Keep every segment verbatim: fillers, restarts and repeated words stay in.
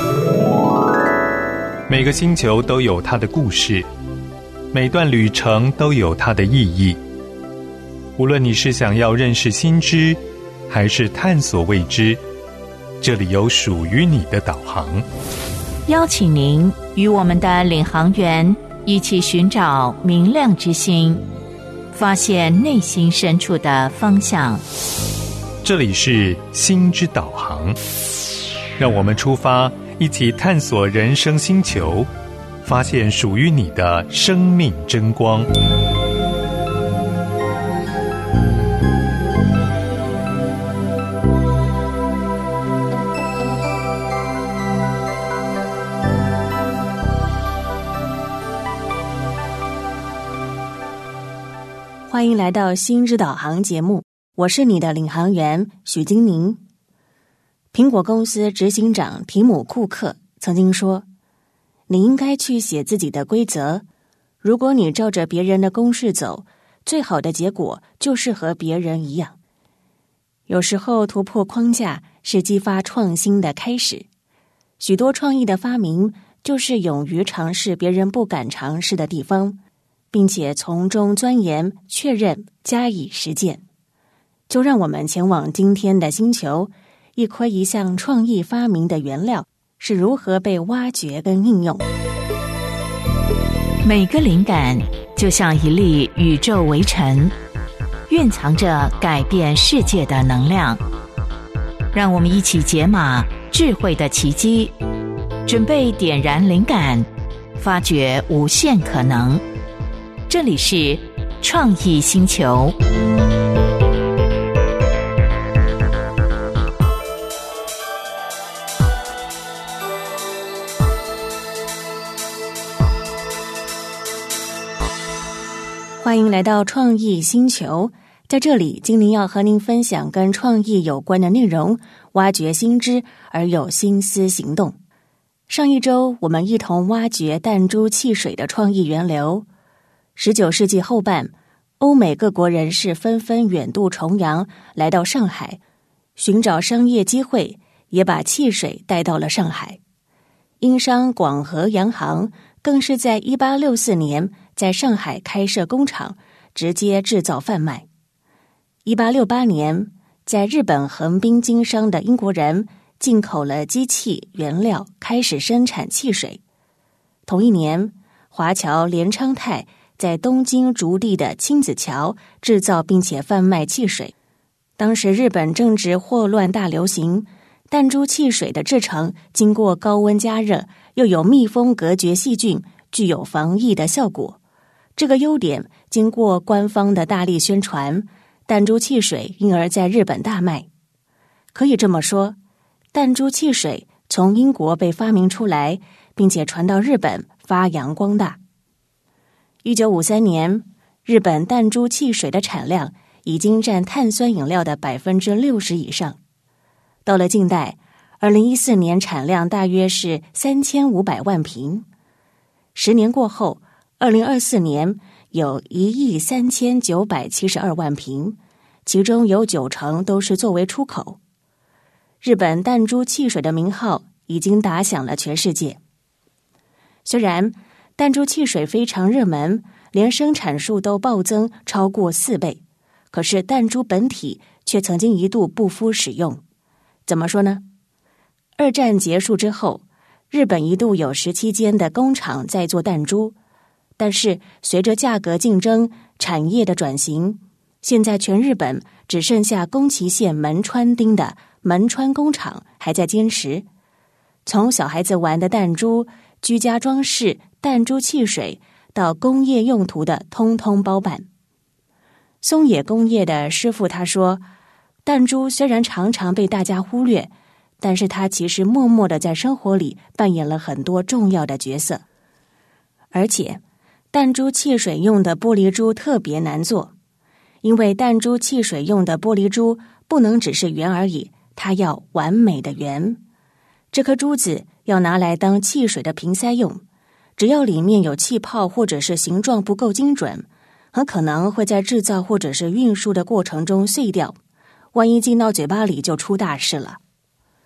每个星球都有它的故事，每段旅程都有它的意义。无论你是想要认识新知，还是探索未知，这里有属于你的导航。 邀请您与我们的领航员一起寻找明亮之星，发现内心深处的方向。 这里是心之导航，让我们出发，一起探索人生星球，发现属于你的生命真光。 欢迎来到心之导航节目，我是你的领航员许金宁。苹果公司执行长提姆·库克曾经说，你应该去写自己的规则，如果你照着别人的公式走，最好的结果就是和别人一样。有时候突破框架是激发创新的开始，许多创意的发明就是勇于尝试别人不敢尝试的地方，并且从中钻研、确认、加以实践。就让我们前往今天的星球，一窥一项创意发明的原料是如何被挖掘跟应用。 每个灵感就像一粒宇宙微尘，蕴藏着改变世界的能量。让我们一起解码智慧的奇迹，准备点燃灵感，发掘无限可能。这里是创意星球。 欢迎来到创意星球，在这里精灵要和您分享跟创意有关的内容，挖掘新知而有心思行动。上一周我们一同挖掘弹珠汽水的创意源流。十九世纪后半，欧美各国人士纷纷远渡重洋来到上海，寻找商业机会，也把汽水带到了上海。英商广和洋行更是在一八六四年在上海开设工厂，直接制造贩卖。一八六八年，在日本横滨经商的英国人进口了机器原料，开始生产汽水。同一年，华侨连昌泰在东京竹地的亲子桥制造并且贩卖汽水。当时日本正值霍乱大流行，弹珠汽水的制成经过高温加热，又有密封隔绝细菌，具有防疫的效果。这个优点经过官方的大力宣传，弹珠汽水因而在日本大卖。可以这么说，弹珠汽水从英国被发明出来，并且传到日本发扬光大。一九五三年，日本弹珠汽水的产量已经占碳酸饮料的 百分之六十 以上。到了近代，二零一四年产量大约是三千五百万瓶。十年过后，二零二四年有一亿三千九百七十二万瓶，其中有九成都是作为出口。日本弹珠汽水的名号已经打响了全世界。虽然弹珠汽水非常热门，连生产数都暴增超过四倍，可是弹珠本体却曾经一度不敷使用。怎么说呢？二战结束之后，日本一度有十七间的工厂在做弹珠，但是随着价格竞争、产业的转型，现在全日本只剩下宫崎县门川町的门川工厂还在坚持。从小孩子玩的弹珠、居家装饰、弹珠汽水到工业用途的通通包办。松野工业的师傅他说，弹珠虽然常常被大家忽略，但是它其实默默地在生活里扮演了很多重要的角色。而且弹珠汽水用的玻璃珠特别难做，因为弹珠汽水用的玻璃珠不能只是圆而已，它要完美的圆。这颗珠子要拿来当汽水的瓶塞用，只要里面有气泡或者是形状不够精准，很可能会在制造或者是运输的过程中碎掉，万一进到嘴巴里就出大事了。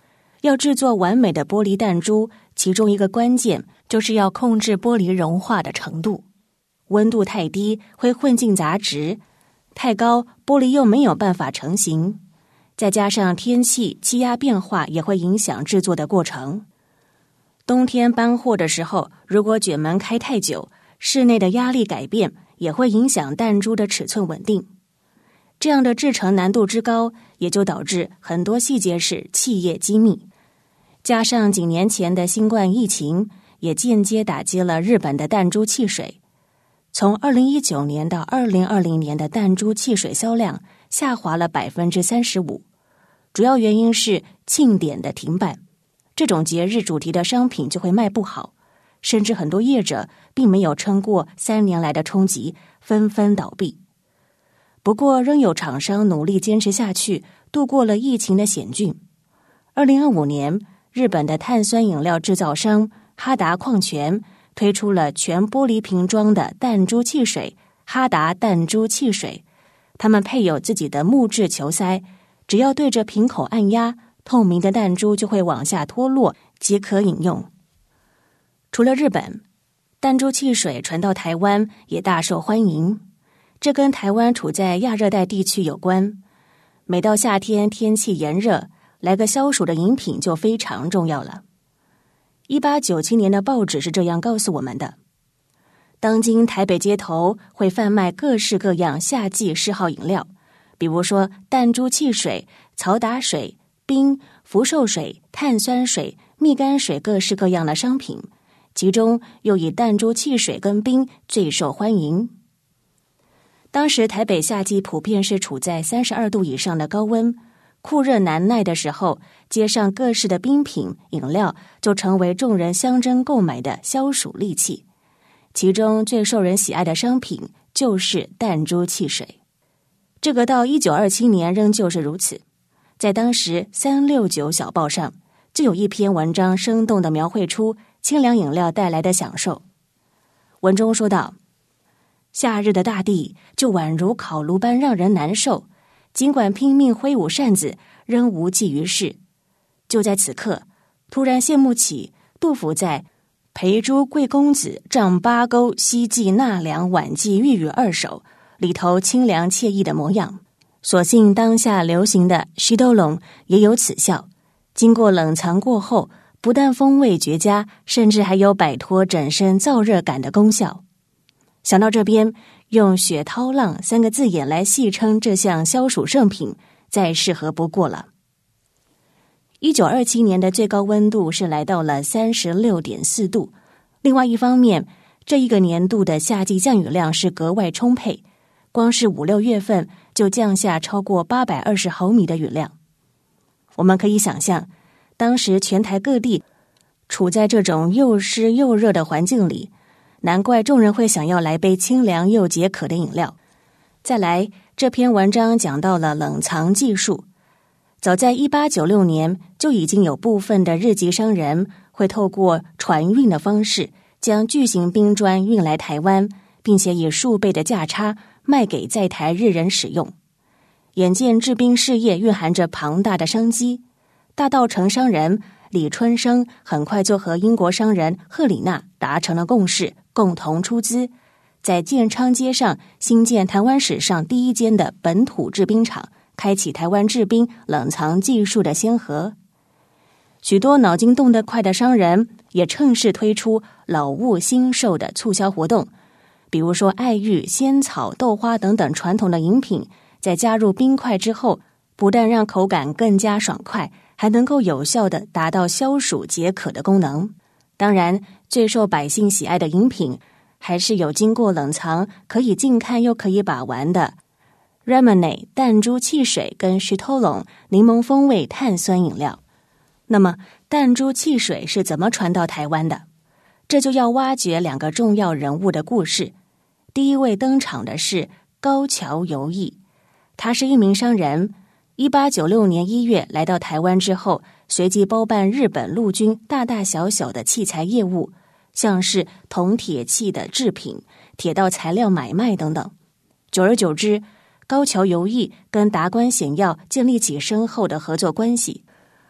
要制作完美的玻璃弹珠，其中一个关键就是要控制玻璃融化的程度。温度太低会混进杂质，太高玻璃又没有办法成型。再加上天气气压变化也会影响制作的过程。冬天搬货的时候，如果卷门开太久，室内的压力改变也会影响弹珠的尺寸稳定。这样的制成难度之高，也就导致很多细节是企业机密。加上几年前的新冠疫情，也间接打击了日本的弹珠汽水。从二零一九年到二零二零年的弹珠汽水销量下滑了 百分之三十五， 主要原因是庆典的停办。这种节日主题的商品就会卖不好，甚至很多业者并没有撑过三年来的冲击，纷纷倒闭。不过仍有厂商努力坚持下去，度过了疫情的险峻。二零二五年，日本的碳酸饮料制造商哈达矿泉推出了全玻璃瓶装的弹珠汽水哈达弹珠汽水，它们配有自己的木质球塞，只要对着瓶口按压，透明的弹珠就会往下脱落，即可饮用。除了日本，弹珠汽水传到台湾也大受欢迎。这跟台湾处在亚热带地区有关。每到夏天天气炎热，来个消暑的饮品就非常重要了。一八九七年的报纸是这样告诉我们的：当今台北街头会贩卖各式各样夏季嗜好饮料，比如说弹珠汽水、曹打水、冰、福寿水、碳酸水、蜜柑水各式各样的商品，其中又以弹珠汽水跟冰最受欢迎。当时台北夏季普遍是处在三十二度以上的高温，酷热难耐的时候，街上各式的冰品饮料就成为众人相争购买的消暑利器。其中最受人喜爱的商品就是弹珠汽水。这个到一九二七年仍旧是如此。在当时三六九小报上就有一篇文章生动地描绘出清凉饮料带来的享受。文中说道，夏日的大地就宛如烤炉般让人难受，尽管拼命挥舞扇子，仍无济于事。就在此刻，突然羡慕起杜甫在裴朱贵公子丈八钩西寄纳凉晚寄玉宇二首里头清凉惬意的模样。所幸当下流行的徐斗龙也有此效，经过冷藏过后，不但风味绝佳，甚至还有摆脱整身燥热感的功效。想到这边，用雪涛浪三个字眼来戏称这项消暑圣品，再适合不过了。一九二七年的最高温度是来到了 三十六点四度。另外一方面，这一个年度的夏季降雨量是格外充沛，光是五六月份就降下超过八百二十毫米的雨量。我们可以想象，当时全台各地处在这种又湿又热的环境里，难怪众人会想要来杯清凉又解渴的饮料。再来，这篇文章讲到了冷藏技术。早在一八九六年，就已经有部分的日籍商人会透过船运的方式，将巨型冰砖运来台湾，并且以数倍的价差卖给在台日人使用。眼见制冰事业蕴含着庞大的商机，大稻埕商人李春生很快就和英国商人赫里纳达成了共识，共同出资，在建昌街上兴建台湾史上第一间的本土制冰厂，开启台湾制冰冷藏技术的先河。许多脑筋动得快的商人也趁势推出老物新售的促销活动，比如说爱玉、仙草、豆花等等传统的饮品，在加入冰块之后，不但让口感更加爽快，还能够有效地达到消暑解渴的功能。当然，最受百姓喜爱的饮品还是有经过冷藏，可以近看又可以把玩的 Lemonade 弹珠汽水跟石头龙柠檬风味碳酸饮料。那么弹珠汽水是怎么传到台湾的？这就要挖掘两个重要人物的故事。第一位登场的是高桥由义，他是一名商人，一八九六年一月来到台湾之后，随即包办日本陆军大大小小的器材业务，像是铜铁器的制品、铁道材料买卖等等。久而久之，高桥由义跟达官显要建立起深厚的合作关系，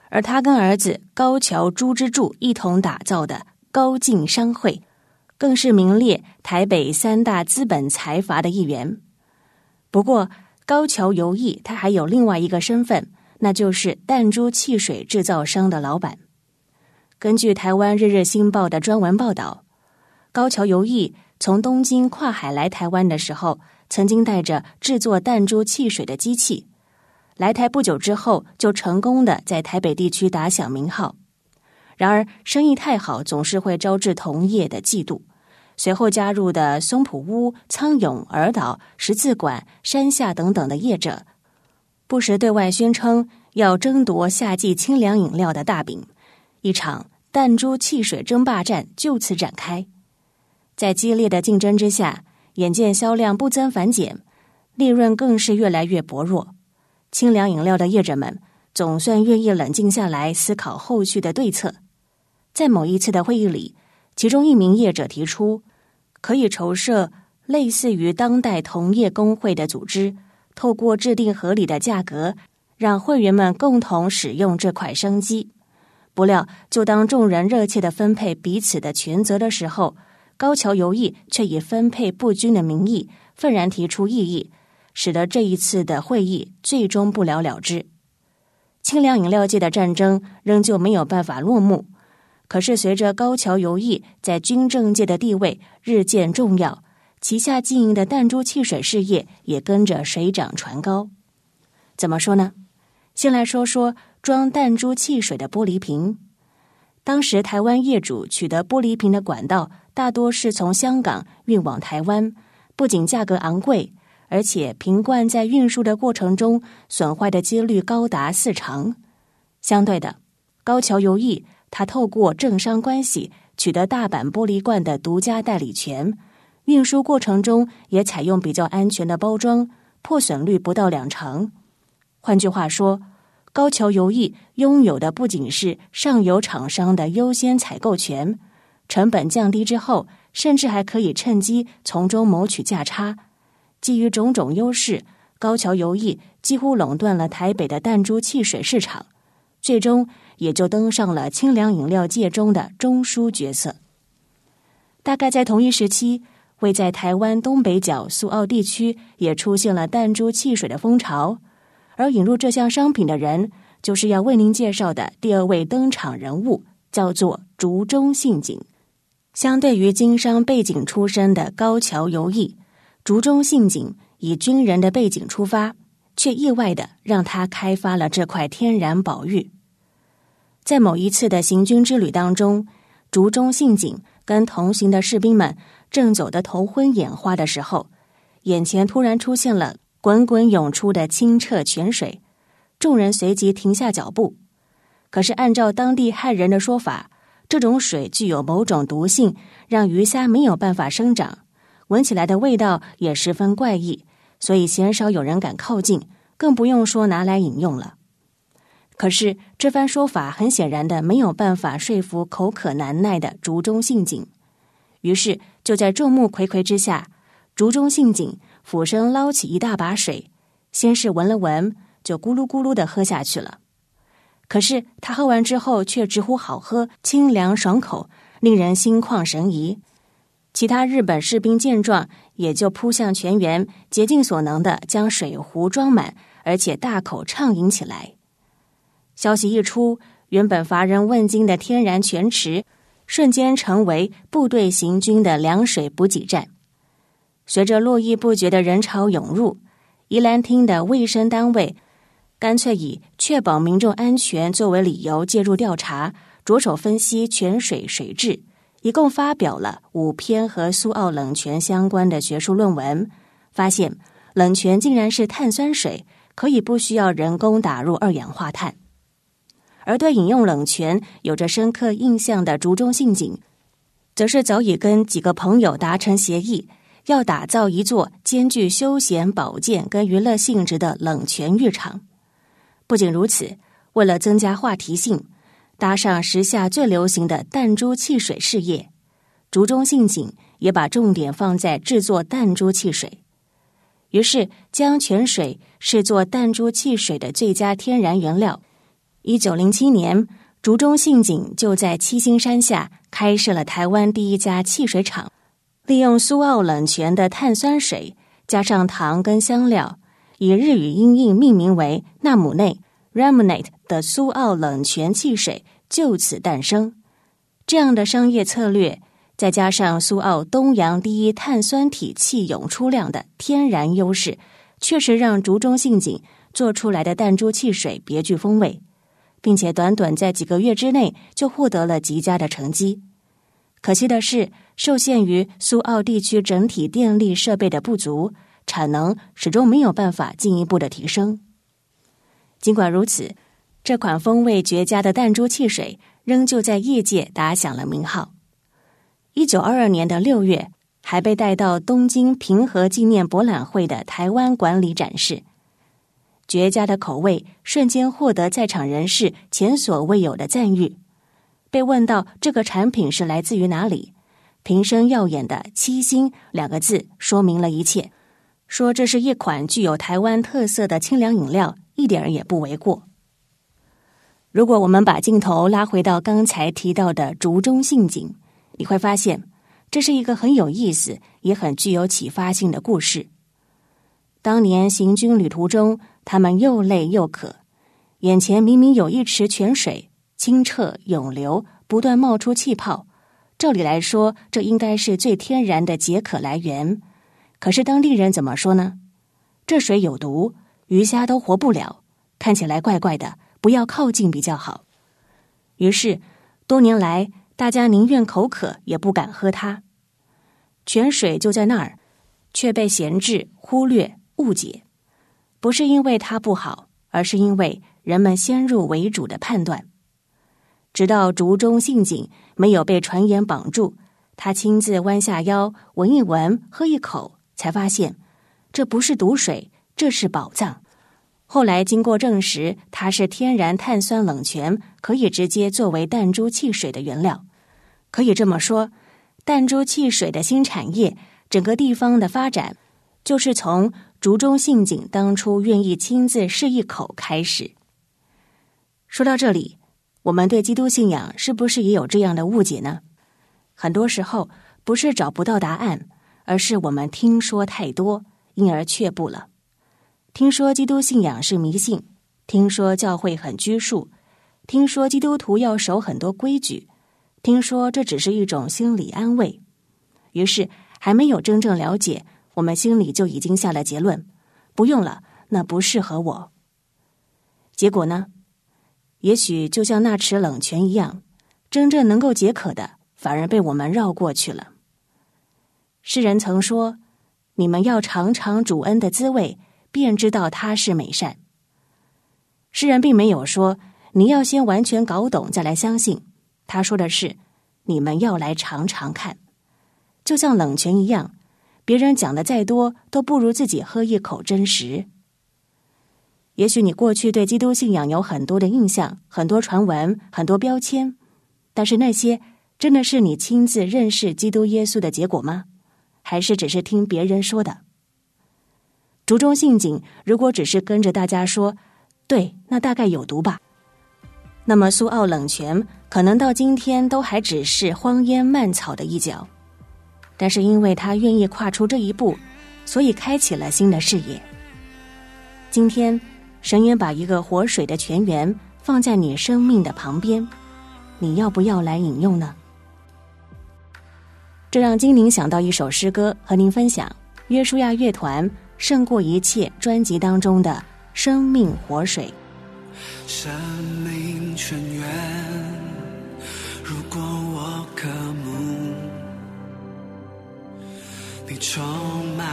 而他跟儿子高桥朱之助一同打造的高进商会，更是名列台北三大资本财阀的一员。不过高桥由义他还有另外一个身份，那就是弹珠汽水制造商的老板。根据台湾日日新报的专文报道，高桥由义从东京跨海来台湾的时候，曾经带着制作弹珠汽水的机器，来台不久之后就成功的在台北地区打响名号。然而生意太好，总是会招致同业的嫉妒。随后加入的松浦屋、苍永、尔岛、十字馆、山下等等的业者，不时对外宣称要争夺夏季清凉饮料的大饼，一场弹珠汽水争霸战就此展开。在激烈的竞争之下，眼见销量不增反减，利润更是越来越薄弱。清凉饮料的业者们总算愿意冷静下来思考后续的对策。在某一次的会议里，其中一名业者提出，可以筹设类似于当代同业工会的组织，透过制定合理的价格，让会员们共同使用这块商机。不料，就当众人热切地分配彼此的权责的时候，高桥由义却以分配不均的名义愤然提出异议，使得这一次的会议最终不了了之。清凉饮料界的战争仍旧没有办法落幕，可是随着高桥由义在军政界的地位日渐重要，旗下经营的弹珠汽水事业也跟着水涨船高。怎么说呢？先来说说装弹珠汽水的玻璃瓶。当时台湾业主取得玻璃瓶的管道大多是从香港运往台湾，不仅价格昂贵，而且瓶罐在运输的过程中损坏的几率高达四成。相对的，高桥由义他透过政商关系取得大阪玻璃罐的独家代理权，运输过程中也采用比较安全的包装，破损率不到两成。换句话说，高桥由义拥有的不仅是上游厂商的优先采购权，成本降低之后，甚至还可以趁机从中谋取价差。基于种种优势，高桥由义几乎垄断了台北的弹珠汽水市场，最终也就登上了清凉饮料界中的中枢角色。大概在同一时期，位在台湾东北角苏澳地区也出现了弹珠汽水的风潮，而引入这项商品的人，就是要为您介绍的第二位登场人物，叫做竹中信景。相对于经商背景出身的高桥由义，竹中信景以军人的背景出发，却意外地让他开发了这块天然宝玉。在某一次的行军之旅当中，竹中信景跟同行的士兵们正走得头昏眼花的时候，眼前突然出现了滚滚涌出的清澈泉水，众人随即停下脚步。可是按照当地汉人的说法，这种水具有某种毒性，让鱼虾没有办法生长，闻起来的味道也十分怪异，所以鲜少有人敢靠近，更不用说拿来饮用了。可是这番说法很显然的没有办法说服口渴难耐的竹中信景，于是就在众目睽睽之下，竹中信景俯身捞起一大把水，先是闻了闻，就咕噜咕噜地喝下去了。可是他喝完之后却直呼好喝，清凉爽口，令人心旷神怡。其他日本士兵见状，也就扑向泉源，竭尽所能地将水壶装满，而且大口畅饮起来。消息一出，原本乏人问津的天然泉池瞬间成为部队行军的凉水补给站。随着络绎不绝的人潮涌入，宜兰厅的卫生单位干脆以确保民众安全作为理由介入调查，着手分析泉水水质，一共发表了五篇和苏澳冷泉相关的学术论文，发现冷泉竟然是碳酸水，可以不需要人工打入二氧化碳。而对饮用冷泉有着深刻印象的竹中信景，则是早已跟几个朋友达成协议，要打造一座兼具休闲保健跟娱乐性质的冷泉浴场。不仅如此，为了增加话题性，搭上时下最流行的弹珠汽水事业，竹中信景也把重点放在制作弹珠汽水。于是将泉水视作弹珠汽水的最佳天然原料， 一九零七年，竹中信景就在七星山下开设了台湾第一家汽水厂，利用苏澳冷泉的碳酸水加上糖跟香料，以日语音译命名为纳姆内 Ramonate 的苏澳冷泉汽水就此诞生。这样的商业策略，再加上苏澳东洋第一碳酸体汽涌出量的天然优势，确实让竹中信景做出来的弹珠汽水别具风味，并且短短在几个月之内就获得了极佳的成绩。可惜的是，受限于苏澳地区整体电力设备的不足，产能始终没有办法进一步的提升。尽管如此，这款风味绝佳的弹珠汽水仍旧在业界打响了名号。一九二二年的六月，还被带到东京平和纪念博览会的台湾馆里展示。绝佳的口味瞬间获得在场人士前所未有的赞誉。被问到这个产品是来自于哪里，瓶身耀眼的七星两个字说明了一切，说这是一款具有台湾特色的清凉饮料，一点也不为过。如果我们把镜头拉回到刚才提到的竹中信景，你会发现这是一个很有意思也很具有启发性的故事。当年行军旅途中，他们又累又渴，眼前明明有一池泉水，清澈涌流，不断冒出气泡，照理来说这应该是最天然的解渴来源。可是当地人怎么说呢？这水有毒，鱼虾都活不了，看起来怪怪的，不要靠近比较好。于是多年来大家宁愿口渴也不敢喝它。泉水就在那儿，却被闲置、忽略、误解，不是因为它不好，而是因为人们先入为主的判断。直到竹中信景没有被传言绑住，他亲自弯下腰闻一闻，喝一口，才发现这不是毒水，这是宝藏。后来经过证实，它是天然碳酸冷泉，可以直接作为弹珠汽水的原料。可以这么说，弹珠汽水的新产业，整个地方的发展，就是从竹中信景当初愿意亲自试一口开始。说到这里，我们对基督信仰是不是也有这样的误解呢？很多时候不是找不到答案，而是我们听说太多，因而却步了。听说基督信仰是迷信，听说教会很拘束，听说基督徒要守很多规矩，听说这只是一种心理安慰，于是还没有真正了解，我们心里就已经下了结论，不用了，那不适合我。结果呢？也许就像那池冷泉一样，真正能够解渴的，反而被我们绕过去了。诗人曾说，你们要尝尝主恩的滋味，便知道他是美善。诗人并没有说你要先完全搞懂再来相信，他说的是你们要来尝尝看。就像冷泉一样，别人讲的再多都不如自己喝一口真实。也许你过去对基督信仰有很多的印象，很多传闻，很多标签，但是那些真的是你亲自认识基督耶稣的结果吗？还是只是听别人说的？竹中信景如果只是跟着大家说，对，那大概有毒吧，那么苏澳冷泉可能到今天都还只是荒烟蔓草的一角。但是因为他愿意跨出这一步，所以开启了新的视野。今天神也把一个活水的泉源放在你生命的旁边，你要不要来饮用呢？这让精灵想到一首诗歌，和您分享约书亚乐团胜过一切专辑当中的生命活水。 生命泉源，如果我渴慕，你充满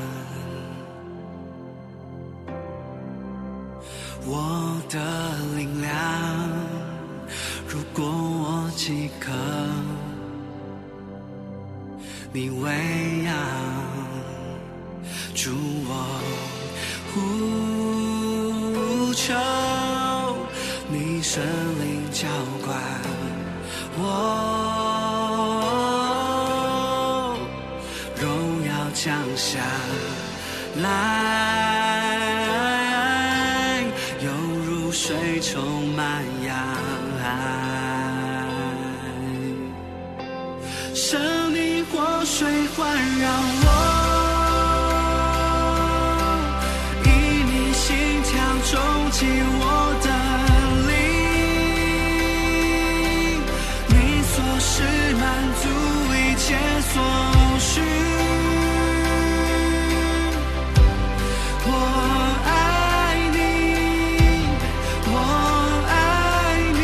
我的灵粮，如果我饥渴，你喂养，主我呼求，你圣灵浇灌我，荣耀降下来，犹如水充满生命活水环绕我，以你心跳冲击我的灵，你所是满足一切所需。我爱你，我爱你。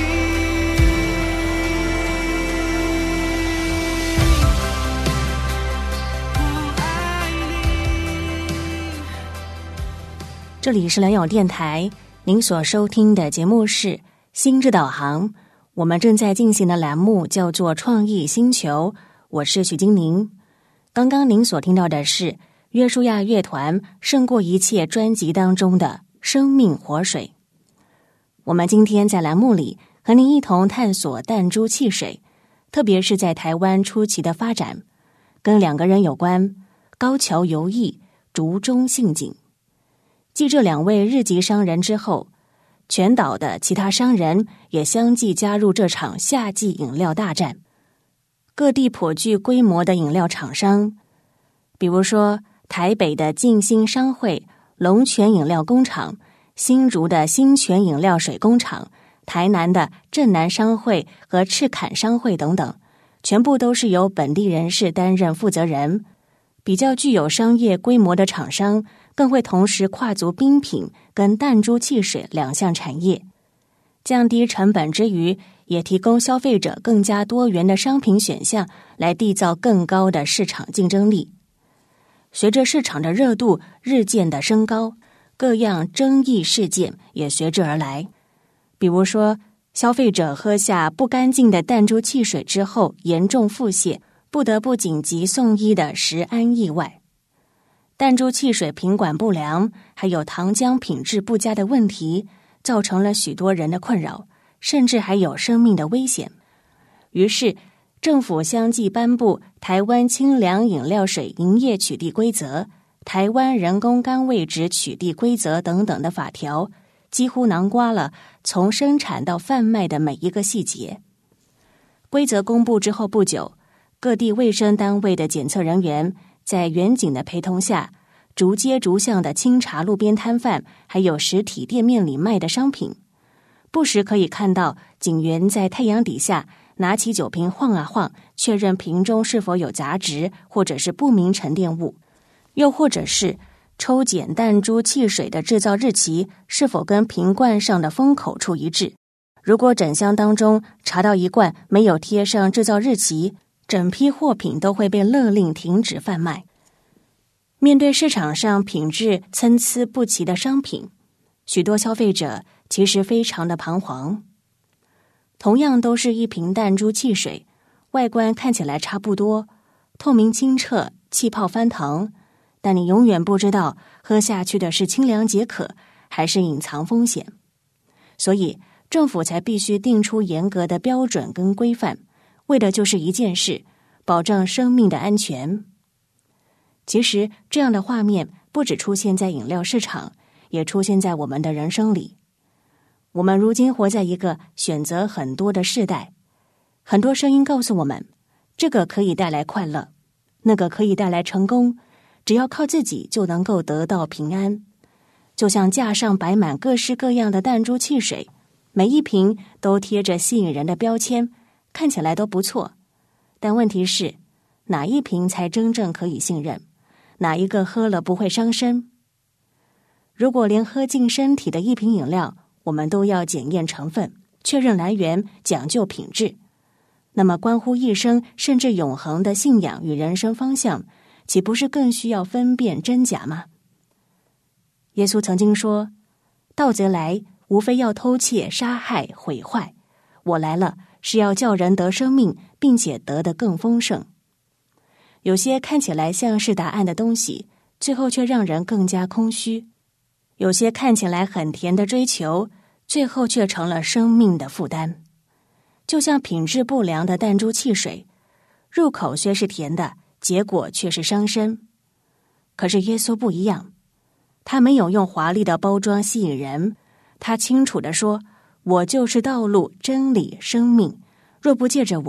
这里是良友电台，您所收听的节目是心智导航，我们正在进行的栏目叫做创意星球，我是许金宁。刚刚您所听到的是约书亚乐团胜过一切专辑当中的生命活水。我们今天在栏目里和您一同探索弹珠汽水，特别是在台湾初期的发展，跟两个人有关，高桥由义、竹中信景。继这两位日籍商人之后，全岛的其他商人也相继加入这场夏季饮料大战。各地颇具规模的饮料厂商，比如说台北的静兴商会、龙泉饮料工厂、新竹的新泉饮料水工厂、台南的镇南商会和赤坎商会等等，全部都是由本地人士担任负责人。比较具有商业规模的厂商更会同时跨足冰品跟弹珠汽水两项产业，降低成本之余，也提供消费者更加多元的商品选项，来缔造更高的市场竞争力。随着市场的热度日渐的升高，各样争议事件也随之而来。比如说，消费者喝下不干净的弹珠汽水之后严重腹泻，不得不紧急送医的食安意外，弹珠汽水品管不良，还有糖浆品质不佳的问题，造成了许多人的困扰，甚至还有生命的危险。于是政府相继颁布台湾清凉饮料水营业取缔规则、台湾人工甘味酯取缔规则等等的法条，几乎囊括了从生产到贩卖的每一个细节。规则公布之后不久，各地卫生单位的检测人员在员警的陪同下，逐街逐巷的清查路边摊贩，还有实体店面里卖的商品。不时可以看到警员在太阳底下拿起酒瓶晃啊晃，确认瓶中是否有杂质或者是不明沉淀物，又或者是抽检弹珠汽水的制造日期是否跟瓶罐上的封口处一致。如果整箱当中查到一罐没有贴上制造日期，整批货品都会被勒令停止贩卖。面对市场上品质参差不齐的商品，许多消费者其实非常的彷徨。同样都是一瓶弹珠汽水，外观看起来差不多，透明清澈，气泡翻腾，但你永远不知道喝下去的是清凉解渴，还是隐藏风险。所以政府才必须定出严格的标准跟规范，为的就是一件事，保障生命的安全。其实这样的画面不只出现在饮料市场，也出现在我们的人生里。我们如今活在一个选择很多的世代，很多声音告诉我们，这个可以带来快乐，那个可以带来成功，只要靠自己就能够得到平安。就像架上摆满各式各样的弹珠汽水，每一瓶都贴着吸引人的标签，看起来都不错，但问题是，哪一瓶才真正可以信任？哪一个喝了不会伤身？如果连喝进身体的一瓶饮料，我们都要检验成分、确认来源、讲究品质，那么关乎一生甚至永恒的信仰与人生方向，岂不是更需要分辨真假吗？耶稣曾经说，盗贼来，无非要偷窃、杀害、毁坏，我来了，是要叫人得生命，并且得得更丰盛。有些看起来像是答案的东西，最后却让人更加空虚；有些看起来很甜的追求，最后却成了生命的负担。就像品质不良的弹珠汽水，入口虽是甜的，结果却是伤身。可是耶稣不一样，他没有用华丽的包装吸引人，他清楚地说，我就是道路、真理、生命，若不借着我，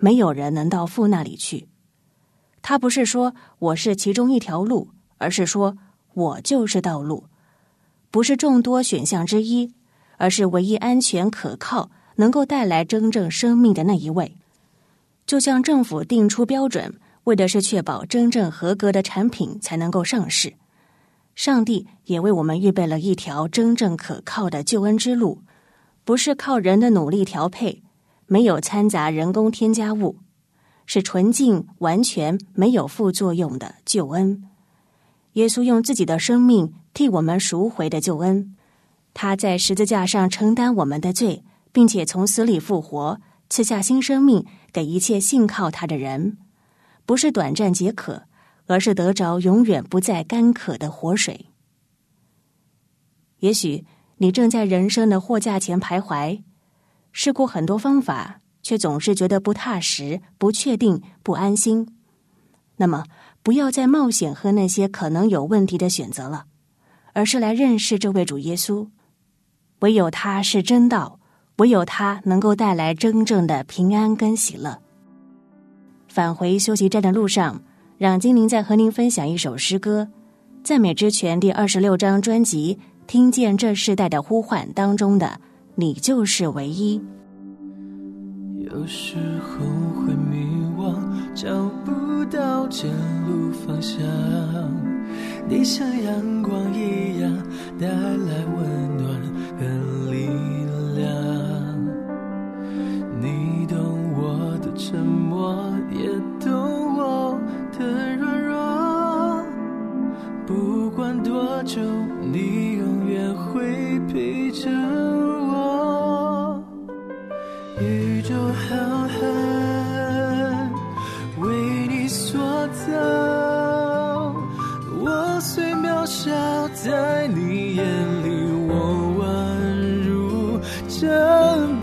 没有人能到父那里去。他不是说我是其中一条路，而是说我就是道路，不是众多选项之一，而是唯一安全可靠，能够带来真正生命的那一位。就像政府定出标准，为的是确保真正合格的产品才能够上市，上帝也为我们预备了一条真正可靠的救恩之路，不是靠人的努力调配，没有掺杂人工添加物，是纯净完全没有副作用的救恩。耶稣用自己的生命替我们赎回的救恩，他在十字架上承担我们的罪，并且从死里复活，赐下新生命给一切信靠他的人，不是短暂解渴，而是得着永远不再干渴的活水。也许你正在人生的货架前徘徊，试过很多方法，却总是觉得不踏实、不确定、不安心。那么不要再冒险和那些可能有问题的选择了，而是来认识这位主耶稣。唯有他是真道，唯有他能够带来真正的平安跟喜乐。返回休息站的路上，让精灵再和您分享一首诗歌，赞美之泉第二十六张专辑《听见这世代的呼唤》当中的你就是唯一。 有时候会迷惘，找不到前路方向，你像阳光一样带来温暖和力量，你懂我的沉默，也懂我的软弱，不管多久，你永远会陪着我。宇宙浩瀚，为你所造，我虽渺小，在你眼里我宛如珍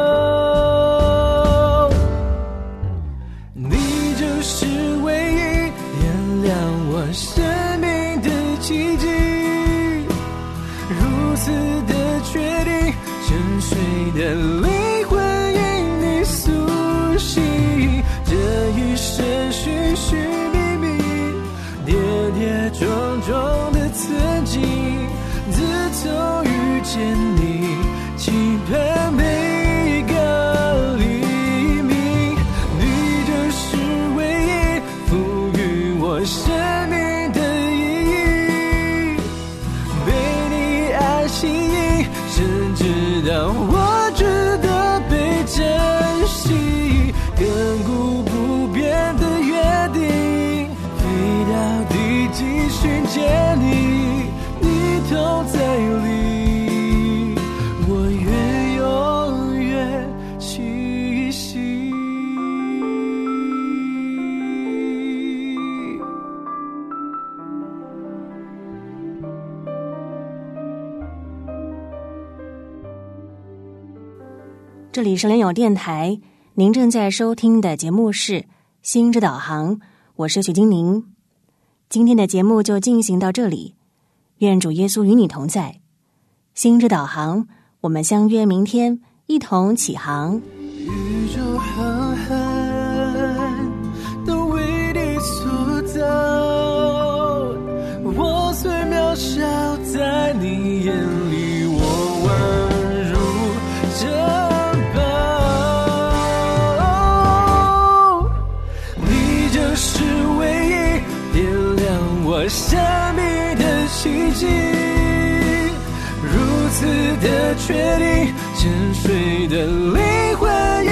宝。你就是唯一点亮我生命的奇迹，如此的确定，沉睡的灵魂苏醒，这一生寻寻觅觅，跌跌撞撞的曾经，自从遇见你，期盼每个黎明。你就是唯一赋予我生命的意义，被你爱吸引，甚至当我值得被珍惜，亘古不变的约定，飞到地极寻见你，你同在里，我愿永远栖息。 这里是联友电台，您正在收听的节目是心之导航，我是许金玲。今天的节目就进行到这里，愿主耶稣与你同在。心之导航，我们相约明天一同起航。 宇宙浩瀚，都为你塑造，我虽渺小，在你眼里我宛如珍我生命的奇迹，如此的确定，沉睡的灵魂